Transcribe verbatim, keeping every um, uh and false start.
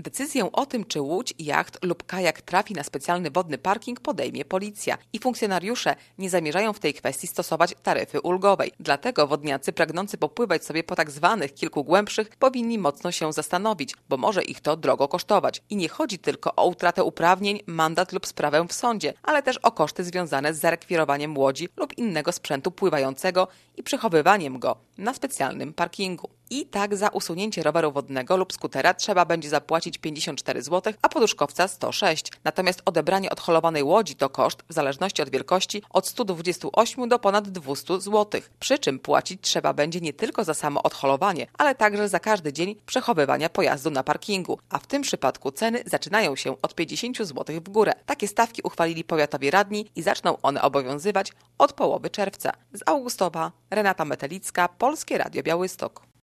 Decyzję o tym, czy łódź, jacht lub kajak trafi na specjalny wodny parking, podejmie policja i funkcjonariusze nie zamierzają w tej kwestii stosować taryfy ulgowej. Dlatego wodniacy pragnący popływać sobie po tak zwanych kilku głębszych powinni mocno się zastanowić, bo może ich to drogo kosztować. I nie chodzi tylko o utratę uprawnień, mandat lub sprawę w sądzie, ale też o koszty związane z zarekwirowaniem łodzi lub innego sprzętu pływającego i przechowywaniem go na specjalnym parkingu. I tak za usunięcie roweru wodnego lub skutera trzeba będzie zapłacić pięćdziesiąt cztery złote, a poduszkowca sto sześć. Natomiast odebranie odholowanej łodzi to koszt, w zależności od wielkości, od stu dwudziestu ośmiu do ponad dwustu złotych. Przy czym płacić trzeba będzie nie tylko za samo odholowanie, ale także za każdy dzień przechowywania pojazdu na parkingu. A w tym przypadku ceny zaczynają się od pięćdziesięciu złotych w górę. Takie stawki uchwalili powiatowi radni i zaczną one obowiązywać od połowy czerwca. Z Augustowa Renata Metelicka, Polskie Radio Białystok.